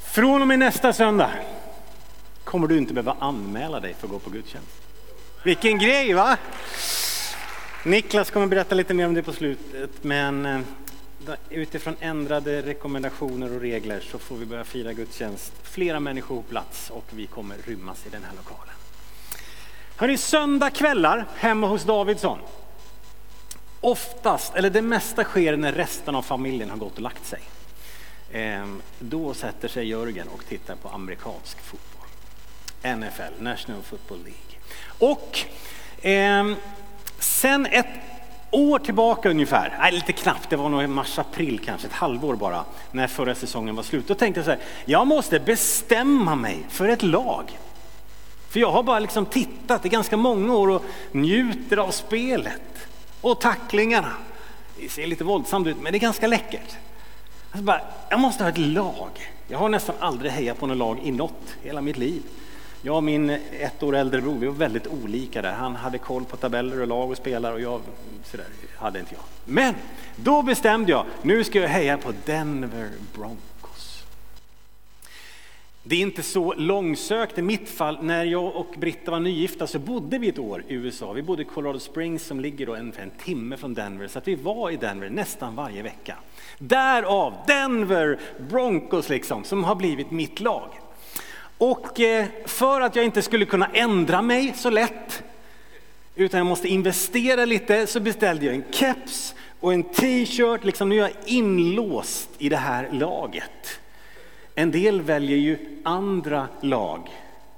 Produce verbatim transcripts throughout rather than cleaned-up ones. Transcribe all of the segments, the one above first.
Från och med nästa söndag kommer du inte behöva anmäla dig för att gå på gudstjänst. Vilken grej, va? Niklas kommer berätta lite mer om det på slutet, men utifrån ändrade rekommendationer och regler så får vi börja fira gudstjänst. Flera människor på plats och vi kommer rymmas i den här lokalen. Hörrni, söndag kvällar hemma hos Davidsson. Oftast, eller det mesta sker när resten av familjen har gått och lagt sig. Ehm, då sätter sig Jörgen och tittar på amerikansk fotboll. N F L, National Football League. Och ehm, sen ett år tillbaka ungefär, nej lite knappt, det var nog i mars-april kanske, ett halvår bara, när förra säsongen var slut. Då tänkte jag så här, jag måste bestämma mig för ett lag. För jag har bara liksom tittat i ganska många år och njuter av spelet och tacklingarna. Det ser lite våldsamt ut, men det är ganska läckert. Alltså bara, jag måste ha ett lag. Jag har nästan aldrig hejat på något lag i något hela mitt liv. Jag och min ett år äldre bror, vi var väldigt olika där. Han hade koll på tabeller och lag och spelare och jag sådär, hade inte jag. Men då bestämde jag, nu ska jag heja på Denver Broncos. Det är inte så långsökt i mitt fall. När jag och Britta var nygifta så bodde vi ett år i U S A. Vi bodde i Colorado Springs som ligger då en, en timme från Denver. Så att vi var i Denver nästan varje vecka. Därav Denver Broncos liksom, som har blivit mitt lag. Och eh, för att jag inte skulle kunna ändra mig så lätt, utan jag måste investera lite, så beställde jag en keps och en t-shirt. Liksom, nu är jag inlåst i det här laget. En del väljer ju andra lag.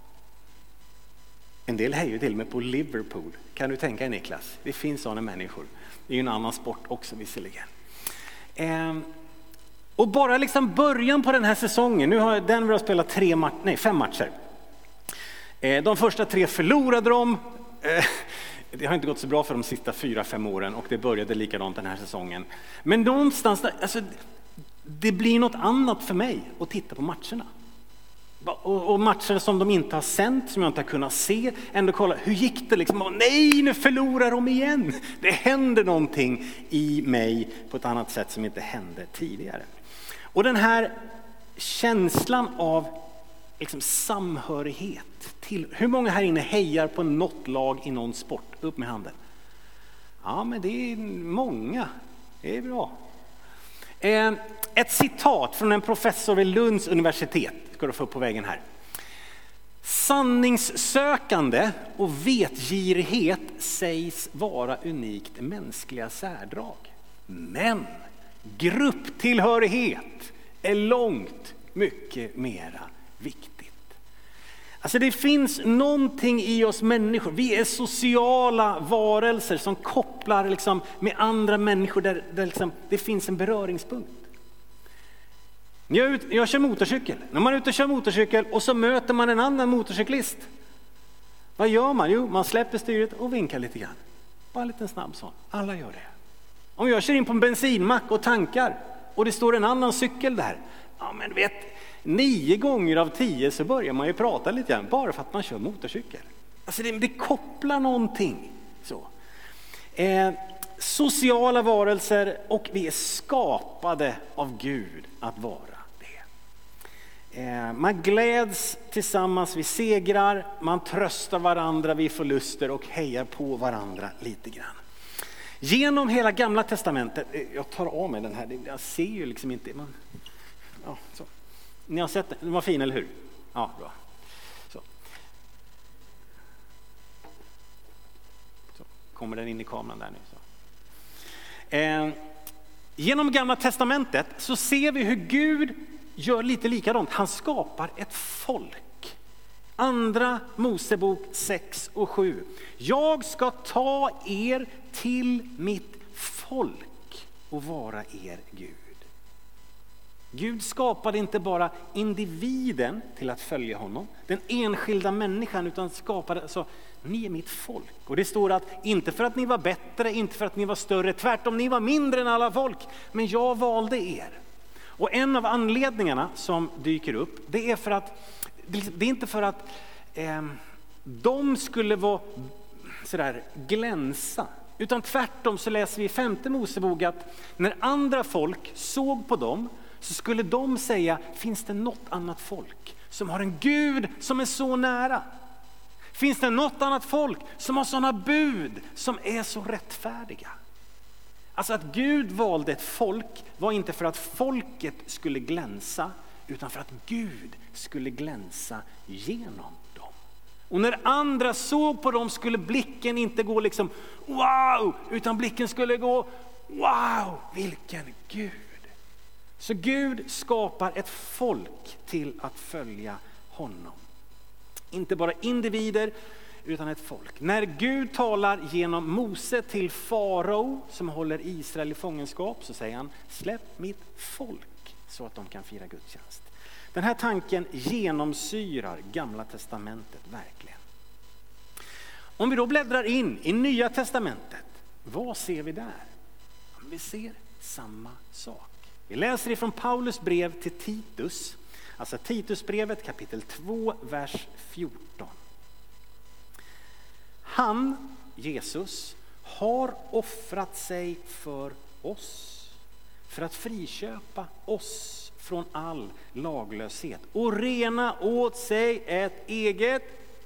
En del hejar ju till och med på Liverpool. Kan du tänka dig, Niklas? Det finns sådana människor. Det är ju en annan sport också visserligen. Eh, och bara liksom början på den här säsongen. Nu har Denver spelat tre ma- nej, fem matcher. Eh, de första tre förlorade de. Eh, det har inte gått så bra för de sista fyra, fem åren. Och det började likadant den här säsongen. Men någonstans där, alltså, det blir något annat för mig att titta på matcherna. Och, och matcher som de inte har sänt, som jag inte har kunnat se. Ändå kolla, hur gick det liksom? Nej, nu förlorar de igen. Det händer någonting i mig på ett annat sätt som inte hände tidigare. Och den här känslan av liksom samhörighet till, hur många här inne hejar på något lag i någon sport? Upp med handen. Ja, men det är många. Det är bra. Eh, ett citat från en professor vid Lunds universitet ska du få upp på vägen här. Sanningssökande och vetgirighet sägs vara unikt mänskliga särdrag. Men grupptillhörighet är långt mycket mera viktigt. Alltså det finns någonting i oss människor. Vi är sociala varelser som kopplar liksom med andra människor där, där liksom det finns en beröringspunkt. Jag, ut, jag kör motorcykel. När man är ute och kör motorcykel och så möter man en annan motorcyklist. Vad gör man? Jo, man släpper styret och vinkar lite grann. Bara en liten snabb sån. Alla gör det. Om jag kör in på en bensinmack och tankar och det står en annan cykel där. Ja, men vet, nio gånger av tio så börjar man ju prata lite grann bara för att man kör motorcykel. Alltså det, det kopplar någonting. Så. Eh, sociala varelser och vi är skapade av Gud att vara det. Eh, man gläds tillsammans vid segrar, man tröstar varandra vid förluster och hejar på varandra lite grann. Genom hela Gamla testamentet, jag tar av mig den här, jag ser ju liksom inte, man, ja, så. Ni har sett den, den var fin eller hur? Ja, bra. Så. Så. Kommer den in i kameran där nu? Så. Eh, genom Gamla testamentet så ser vi hur Gud gör lite likadant. Han skapar ett folk. Andra Mosebok sex och sju. Jag ska ta er till mitt folk och vara er Gud. Gud skapade inte bara individen till att följa honom, den enskilda människan, utan skapade alltså, ni är mitt folk. Och det står att inte för att ni var bättre, inte för att ni var större, tvärtom ni var mindre än alla folk, men jag valde er. Och en av anledningarna som dyker upp, det är för att det är inte för att eh, de skulle vara sådär glänsa, utan tvärtom så läser vi i femte Mosebok att när andra folk såg på dem så skulle de säga, finns det något annat folk som har en Gud som är så nära? Finns det något annat folk som har sådana bud som är så rättfärdiga? Alltså att Gud valde ett folk var inte för att folket skulle glänsa, utan för att Gud skulle glänsa genom dem. Och när andra såg på dem skulle blicken inte gå liksom wow, utan blicken skulle gå wow, vilken Gud. Så Gud skapar ett folk till att följa honom. Inte bara individer utan ett folk. När Gud talar genom Mose till farao som håller Israel i fångenskap, så säger han, släpp mitt folk så att de kan fira gudstjänst. Den här tanken genomsyrar Gamla testamentet verkligen. Om vi då bläddrar in i Nya testamentet, vad ser vi där? Vi ser samma sak. Vi läser ifrån Paulus brev till Titus, alltså Titusbrevet kapitel två, vers fjorton. Han, Jesus, har offrat sig för oss, för att friköpa oss från all laglöshet och rena åt sig ett eget,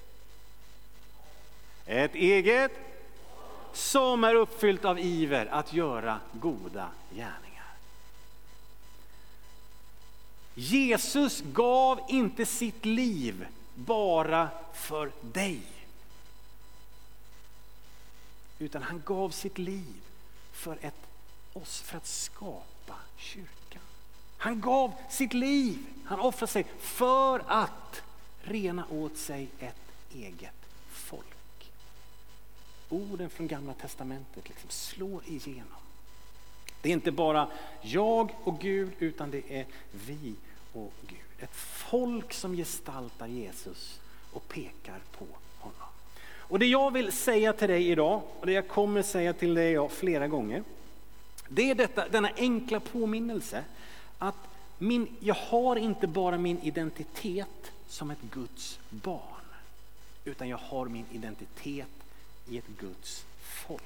ett eget som är uppfyllt av iver att göra goda gärningar. Jesus gav inte sitt liv bara för dig, utan han gav sitt liv för ett, oss, för att skapa kyrkan. Han gav sitt liv, han offrade sig för att rena åt sig ett eget folk. Orden från Gamla testamentet liksom slår igenom. Det är inte bara jag och Gud, utan det är vi och Gud. Ett folk som gestaltar Jesus och pekar på honom. Och det jag vill säga till dig idag, och det jag kommer säga till dig idag flera gånger, det är detta, denna enkla påminnelse att min, jag har inte bara min identitet som ett Guds barn, utan jag har min identitet i ett Guds folk.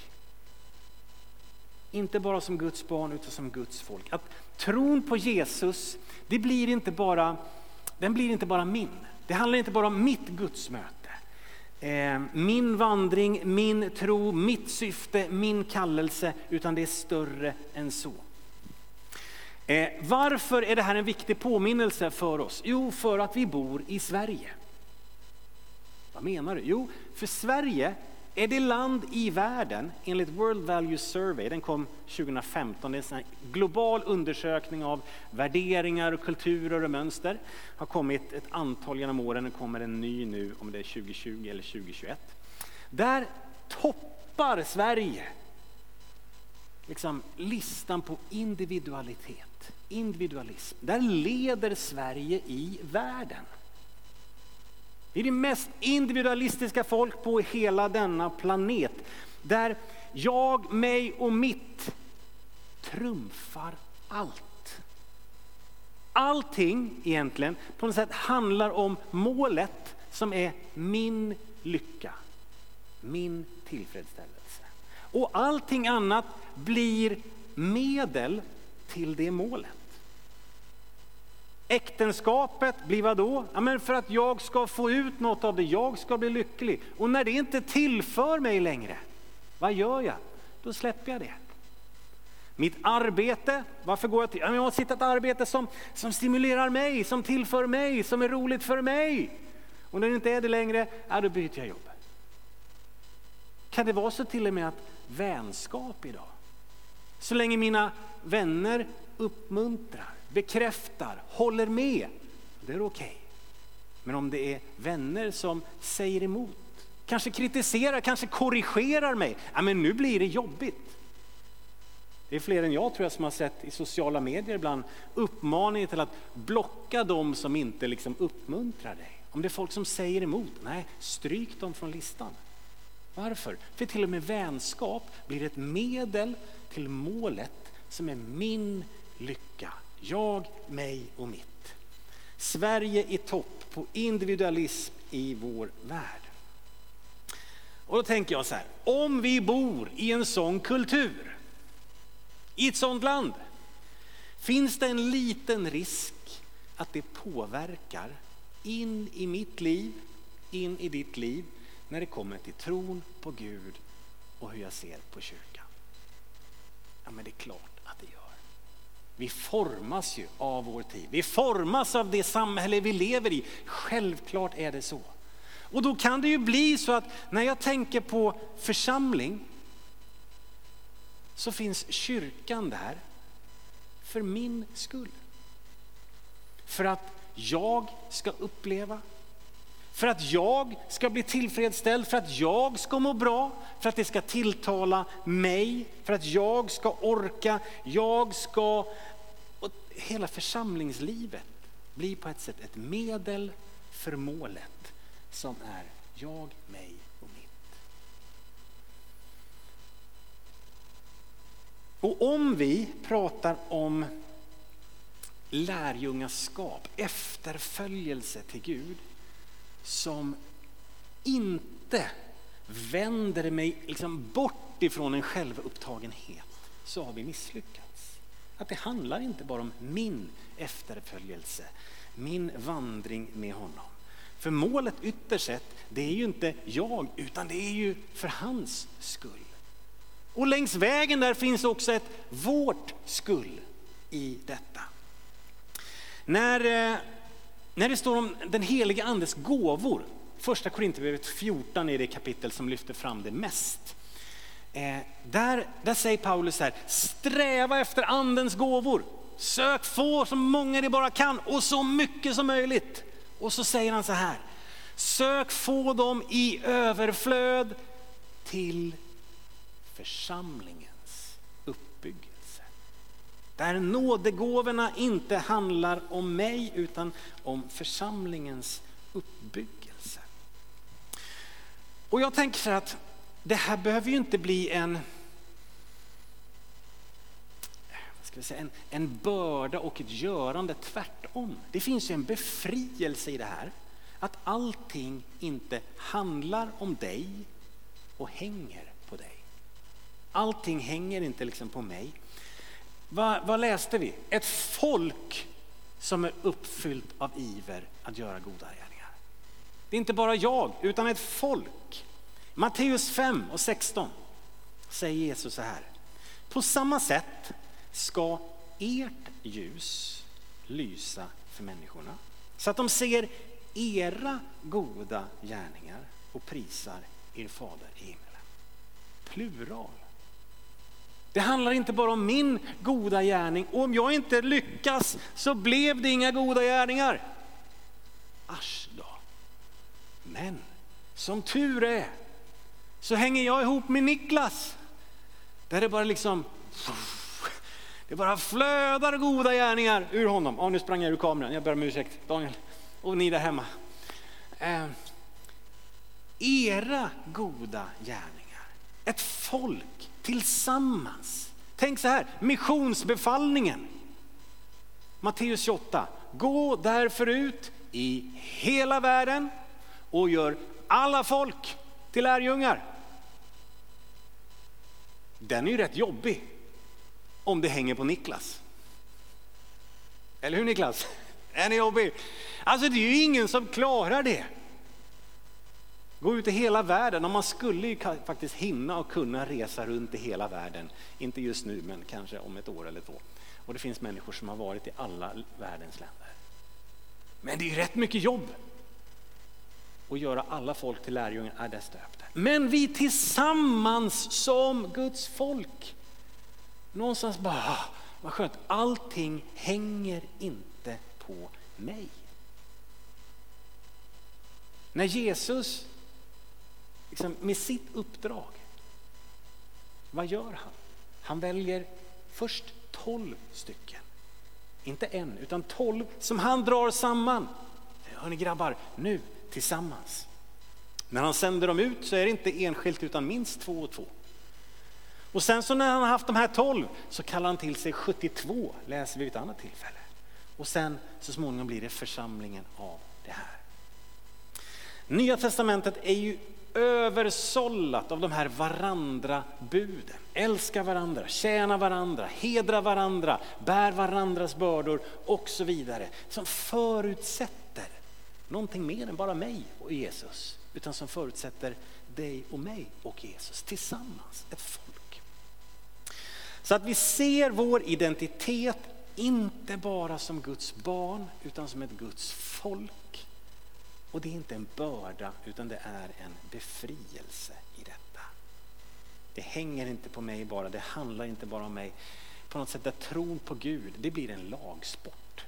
Inte bara som Guds barn, utan som Guds folk. Att tron på Jesus, det blir inte bara, den blir inte bara min. Det handlar inte bara om mitt gudsmöte. Eh, min vandring, min tro, mitt syfte, min kallelse, utan det är större än så. Eh, varför är det här en viktig påminnelse för oss? Jo, för att vi bor i Sverige. Vad menar du? Jo, för Sverige är det land i världen, enligt World Values Survey, den kom tjugo femton, det är en sån här global undersökning av värderingar och kulturer och mönster. Har kommit ett antal genom åren, det kommer en ny nu om det är tjugo tjugo eller tjugo tjugoett. Där toppar Sverige liksom listan på individualitet, individualism. Där leder Sverige i världen. Det är det mest individualistiska folk på hela denna planet. Där jag, mig och mitt trumfar allt. Allting egentligen på något sätt handlar om målet som är min lycka. Min tillfredsställelse. Och allting annat blir medel till det målet. Äktenskapet blir vad då? Ja, men för att jag ska få ut något av det, jag ska bli lycklig. Och när det inte tillför mig längre, vad gör jag? Då släpper jag det. Mitt arbete, varför går jag till? Ja, men jag har hittat ett arbete som, som stimulerar mig, som tillför mig, som är roligt för mig. Och när det inte är det längre, ja, då byter jag jobb. Kan det vara så till och med att vänskap idag, så länge mina vänner uppmuntrar, bekräftar, håller med, det är okej. Okay. Men om det är vänner som säger emot, kanske kritiserar, kanske korrigerar mig, ja, men nu blir det jobbigt. Det är fler än jag tror jag som har sett i sociala medier ibland uppmaningar till att blocka dem som inte liksom uppmuntrar dig. Om det är folk som säger emot, nej, stryk dem från listan. Varför? För till och med vänskap blir ett medel till målet som är min lycka. Jag, mig och mitt. Sverige i topp på individualism i vår värld. Och då tänker jag så här, om vi bor i en sån kultur, i ett sånt land, Finns det en liten risk att det påverkar in i mitt liv, in i ditt liv, när det kommer till tron på Gud och hur jag ser på kyrkan? Ja, men det är klart att det gör. Vi formas ju av vår tid. Vi formas av det samhälle vi lever i. Självklart är det så. Och då kan det ju bli så att när jag tänker på församling så finns kyrkan där för min skull. För att jag ska uppleva, för att jag ska bli tillfredsställd, för att jag ska må bra, för att det ska tilltala mig, för att jag ska orka, jag ska... Och hela församlingslivet blir på ett sätt ett medel för målet som är jag, mig och mitt. Och om vi pratar om lärjungaskap, efterföljelse till Gud, som inte vänder mig liksom bort ifrån en självupptagenhet, så har vi misslyckats. Att det handlar inte bara om min efterföljelse, min vandring med honom. För målet ytterst sett, det är ju inte jag, utan det är ju för hans skull. Och längs vägen där finns också ett vårt skull i detta. När, när det står om den heliga andes gåvor, första Korinthierbrevet fjorton är det kapitel som lyfter fram det mest. Eh, där, där säger Paulus här: sträva efter andens gåvor, sök få så många det bara kan och så mycket som möjligt. Och så säger han så här: sök få dem i överflöd till församlingens uppbyggelse. Där nådegåvorna inte handlar om mig utan om församlingens uppbyggelse. Och jag tänker så att det här behöver ju inte bli en, vad ska vi säga, en, en börda och ett görande, tvärtom. Det finns ju en befrielse i det här. Att allting inte handlar om dig och hänger på dig. Allting hänger inte liksom på mig. Vad, vad läste vi? Ett folk som är uppfyllt av iver att göra goda gärningar. Det är inte bara jag, utan ett folk. Matteus fem och sexton säger Jesus så här: på samma sätt ska ert ljus lysa för människorna, så att de ser era goda gärningar och prisar er fader i himlen. Plural. Det handlar inte bara om min goda gärning. Och om jag inte lyckas så blev det inga goda gärningar. Asch då. Men som tur är så hänger jag ihop med Niklas. Där det bara liksom, det bara flödar goda gärningar ur honom. Ja, nu sprang jag ur kameran. Jag ber om ursäkt, Daniel. Och ni där hemma. Eh, era goda gärningar. Ett folk tillsammans. Tänk så här, missionsbefallningen. Matteus tjugoåtta. Gå därför ut i hela världen och gör alla folk till lärjungar. Den är ju rätt jobbig om det hänger på Niklas. Eller hur, Niklas? Den är jobbig. Alltså det är ju ingen som klarar det. Gå ut i hela världen, och man skulle ju faktiskt hinna och kunna resa runt i hela världen. Inte just nu, men kanske om ett år eller två. Och det finns människor som har varit i alla världens länder. Men det är ju rätt mycket jobb. Och göra alla folk till lärjungar är det stöpta. Men vi tillsammans som Guds folk. Någonstans bara, vad skönt, allting hänger inte på mig. När Jesus liksom, med sitt uppdrag, vad gör han? Han väljer först tolv stycken. Inte en, utan tolv som han drar samman. Hörni grabbar, nu tillsammans. När han sänder dem ut så är det inte enskilt utan minst två och två. Och sen så när han har haft de här tolv så kallar han till sig sjuttiotvå, läser vi vid ett annat tillfälle. Och sen så småningom blir det församlingen av det här. Nya testamentet är ju översållat av de här varandra buden. Älska varandra, tjäna varandra, hedra varandra, bär varandras bördor och så vidare. Som förutsätter någonting mer än bara mig och Jesus, utan som förutsätter dig och mig och Jesus tillsammans, ett folk. Så att vi ser vår identitet inte bara som Guds barn utan som ett Guds folk. Och det är inte en börda utan det är en befrielse i detta. Det hänger inte på mig bara, det handlar inte bara om mig. På något sätt där tron på Gud, det blir en lagsport.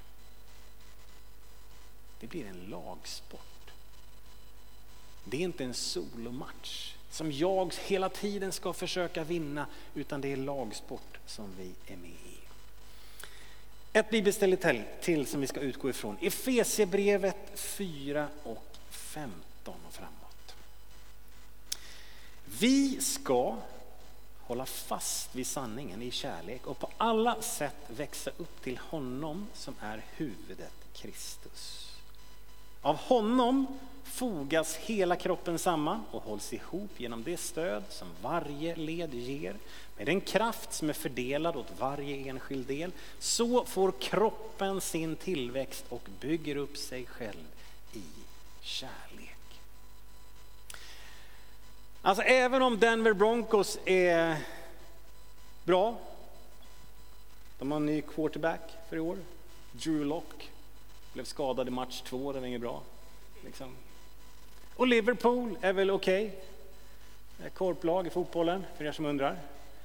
Det blir en lagsport. Det är inte en solomatch som jag hela tiden ska försöka vinna, utan det är lagsport som vi är med i. Ett bibelställe till som vi ska utgå ifrån. Efesierbrevet fyra och femton och framåt. Vi ska hålla fast vid sanningen i kärlek och på alla sätt växa upp till honom som är huvudet, Kristus. Av honom fogas hela kroppen samman och hålls ihop genom det stöd som varje led ger. Med den kraft som är fördelad åt varje enskild del, så får kroppen sin tillväxt och bygger upp sig själv i kärlek. Alltså även om Denver Broncos är bra, de har en ny quarterback för i år, Drew Lock, blev skadad i match två, det var inget bra. Liksom. Och Liverpool är väl okej. Okay. Korplag i fotbollen, för er som undrar.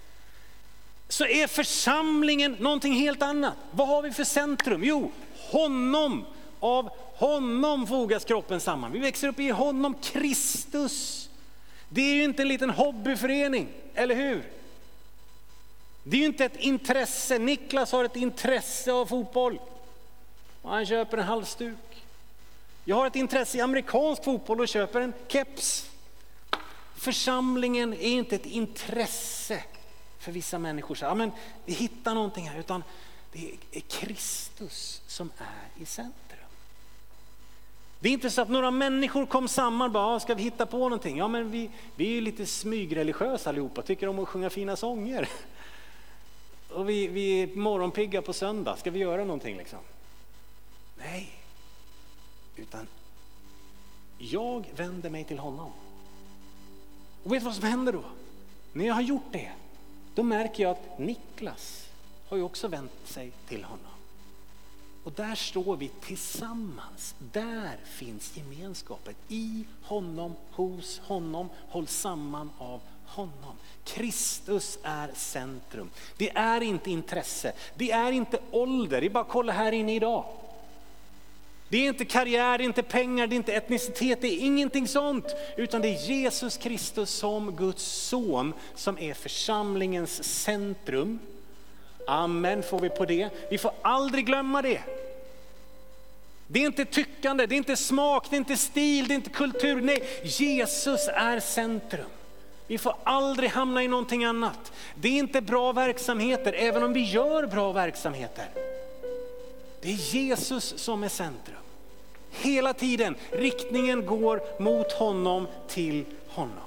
Så är församlingen någonting helt annat. Vad har vi för centrum? Jo, honom. Av honom fogas kroppen samman. Vi växer upp i honom, Kristus. Det är ju inte en liten hobbyförening, eller hur? Det är ju inte ett intresse. Niklas har ett intresse av fotboll. Och han köper en halsduk. Jag har ett intresse i amerikansk fotboll och köper en keps. Församlingen är inte ett intresse för vissa människor. Så, ja, men vi hittar någonting här, utan det är Kristus som är i centrum. Det är inte så att några människor kom samman och bara, ska vi hitta på någonting? Ja, men vi, vi är ju lite smygreligiösa allihopa, tycker om att sjunga fina sånger. Och vi, vi är morgonpigga på söndag, ska vi göra någonting liksom? Nej. Utan jag vänder mig till honom. Och vet vad som händer då? När jag har gjort det, då märker jag att Niklas har ju också vänt sig till honom. Och där står vi tillsammans. Där finns gemenskapet. I honom, hos honom, håll samman av honom. Kristus är centrum. Det är inte intresse. Det är inte ålder. Det är bara att kolla här inne idag. Det är inte karriär, det är inte pengar, det är inte etnicitet, det är ingenting sånt. Utan det är Jesus Kristus som Guds son som är församlingens centrum. Amen får vi på det. Vi får aldrig glömma det. Det är inte tyckande, det är inte smak, det är inte stil, det är inte kultur. Nej, Jesus är centrum. Vi får aldrig hamna i någonting annat. Det är inte bra verksamheter, även om vi gör bra verksamheter. Det är Jesus som är centrum. Hela tiden, riktningen går mot honom, till honom.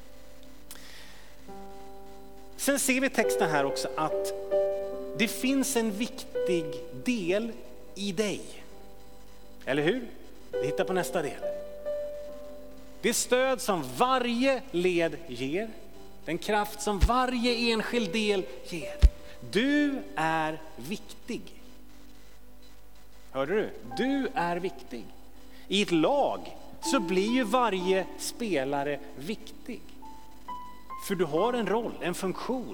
Sen ser vi texten här också att det finns en viktig del i dig. Eller hur? Vi hittar på nästa del. Det stöd som varje led ger, den kraft som varje enskild del ger. Du är viktig. Hörde du? Du är viktig. I ett lag så blir ju varje spelare viktig. För du har en roll, en funktion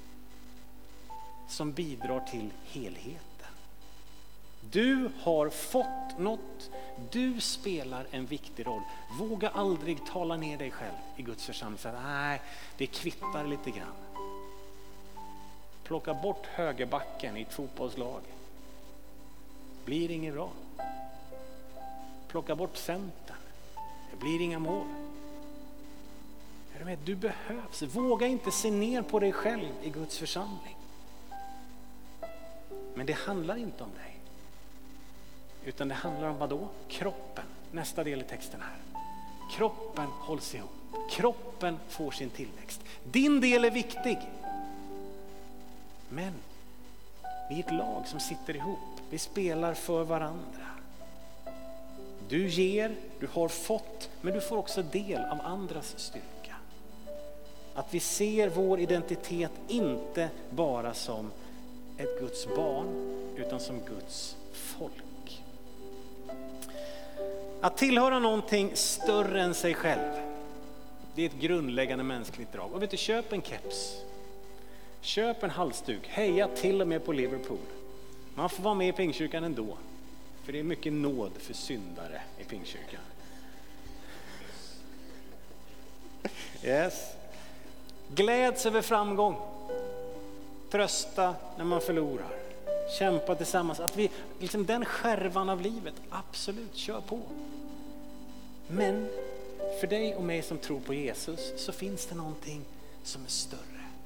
som bidrar till helheten. Du har fått något. Du spelar en viktig roll. Våga aldrig tala ner dig själv i Guds församling. Så nej, det kvittar lite grann. Plocka bort högerbacken i ett fotbollslag. Blir inget bra. Plocka bort centern. Det blir inga mål. Du behövs. Våga inte se ner på dig själv i Guds församling. Men det handlar inte om dig. Utan det handlar om vad då? Kroppen. Nästa del i texten här. Kroppen hålls ihop. Kroppen får sin tillväxt. Din del är viktig. Men vi är ett lag som sitter ihop. Vi spelar för varandra. Du ger, du har fått, men du får också del av andras styrka. Att vi ser vår identitet inte bara som ett Guds barn, utan som Guds folk. Att tillhöra någonting större än sig själv, det är ett grundläggande mänskligt drag. Och vet du, köp en keps. Köp en halsduk. Heja till och med på Liverpool. Man får vara med i Pingstkyrkan ändå. För det är mycket nåd för syndare i Pingstkyrkan. Yes. Gläds över framgång. Trösta när man förlorar. Kämpa tillsammans. Att vi, liksom den skärvan av livet, absolut, kör på. Men för dig och mig som tror på Jesus så finns det någonting som är större.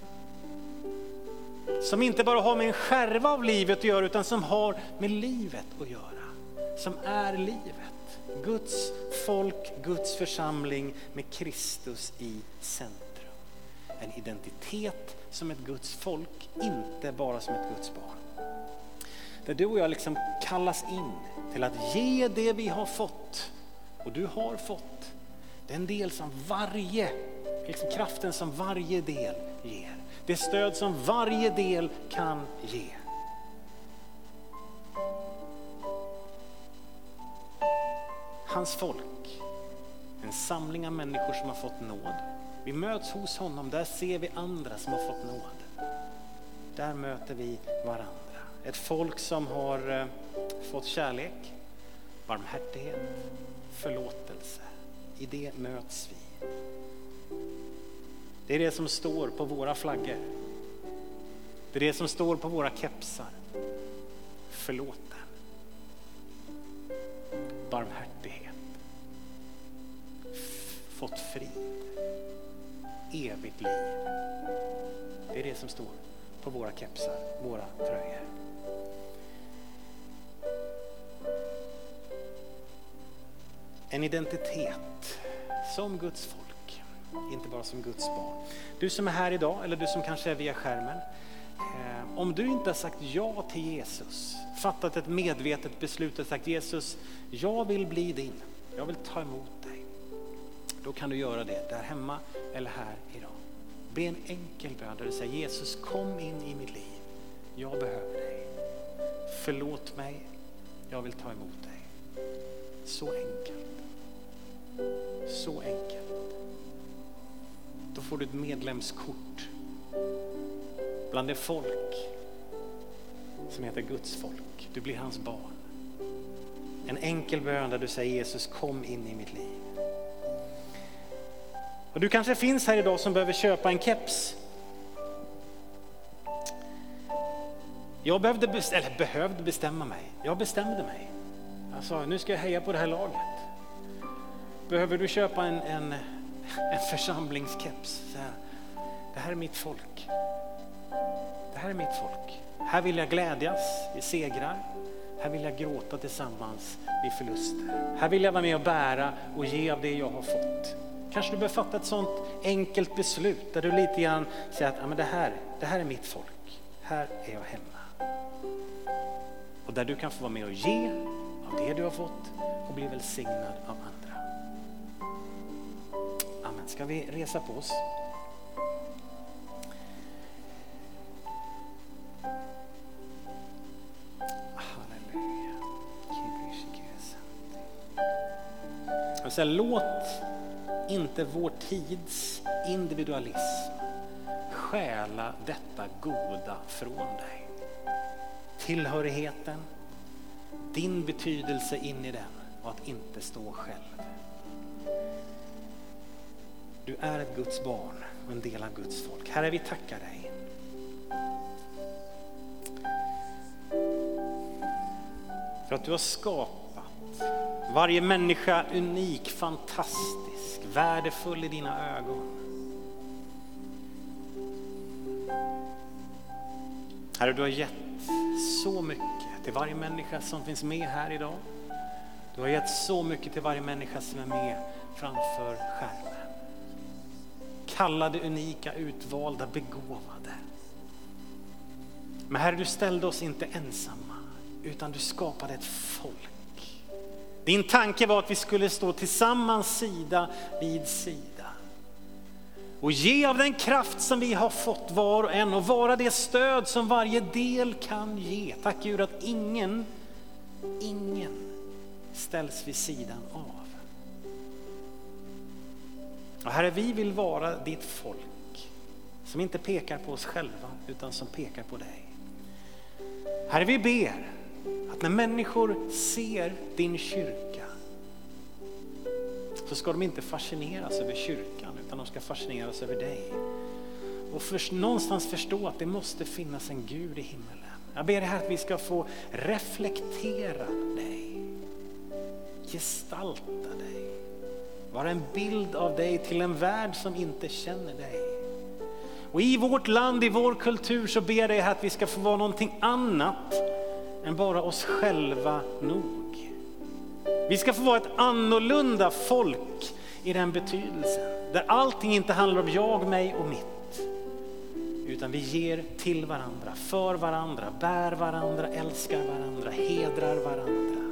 Som inte bara har med en skärva av livet att göra, utan som har med livet att göra. Som är livet. Guds folk, Guds församling med Kristus i centrum. En identitet som ett Guds folk, inte bara som ett Guds barn. Där du och jag liksom kallas in till att ge det vi har fått. Och du har fått den del som varje, liksom kraften som varje del ger. Det stöd som varje del kan ge. Hans folk, en samling av människor som har fått nåd. Vi möts hos honom, där ser vi andra som har fått nåd. Där möter vi varandra. Ett folk som har eh, fått kärlek, barmhärtighet, förlåtelse. I det möts vi. Det är det som står på våra flaggor. Det är det som står på våra kepsar. Förlåten. Barmhärtighet. F- fått frid. Evigt liv. Det är det som står på våra kepsar, våra tröjor. En identitet som Guds folk, inte bara som Guds barn. Du som är här idag, eller du som kanske är via skärmen, eh, om du inte har sagt ja till Jesus, fattat ett medvetet beslut och sagt Jesus, jag vill bli din, jag vill ta emot dig. Då kan du göra det där hemma eller här idag. Be en enkel bön där du säger Jesus, kom in i mitt liv. Jag behöver dig. Förlåt mig. Jag vill ta emot dig. Så enkelt. Så enkelt. Då får du ett medlemskort bland det folk som heter Guds folk. Du blir hans barn. En enkel bön där du säger Jesus, kom in i mitt liv. Och du kanske finns här idag som behöver köpa en keps. Jag behövde, best- eller behövde bestämma mig. Jag bestämde mig. Jag sa, nu ska jag heja på det här laget. Behöver du köpa en, en, en församlingskeps? Så här, det här är mitt folk. Det här är mitt folk. Här vill jag glädjas i segrar. Här vill jag gråta tillsammans vid förluster. Här vill jag vara med och bära och ge av det jag har fått. Kanske du behöver fatta ett sånt enkelt beslut där du lite grann säger att ja, men det, här, det här är mitt folk. Här är jag hemma. Och där du kan få vara med och ge av det du har fått och bli välsignad av andra. Amen. Ska vi resa på oss? Halleluja. Jag säger, låt inte vår tids individualism stjäla detta goda från dig. Tillhörigheten, din betydelse in i den och att inte stå själv. Du är ett Guds barn och en del av Guds folk. Herre, vi tackar dig. För att du har skapat varje människa unik, fantastisk, värdefull i dina ögon. Herre, du har gett så mycket till varje människa som finns med här idag. Du har gett så mycket till varje människa som är med framför skärmen. kallade, unika, utvalda, begåvade. Men Herre, du ställde oss inte ensamma, utan du skapade ett folk. Din tanke var att vi skulle stå tillsammans sida vid sida. Och ge av den kraft som vi har fått var och en och vara det stöd som varje del kan ge. Tack Gud att ingen, ingen ställs vid sidan av. Och Herre, vi vill vara ditt folk som inte pekar på oss själva utan som pekar på dig. Herre, vi ber att när människor ser din kyrka så ska de inte fascineras över kyrkan utan de ska fascineras över dig. Och först, någonstans förstå att det måste finnas en Gud i himmelen. Jag ber här att vi ska få reflektera dig, gestalta dig, vara en bild av dig till en värld som inte känner dig. Och i vårt land, i vår kultur så ber jag dig här att vi ska få vara någonting annat än bara oss själva nog. Vi ska få vara ett annorlunda folk i den betydelsen. Där allting inte handlar om jag, mig och mitt. Utan vi ger till varandra, för varandra, bär varandra, älskar varandra, hedrar varandra.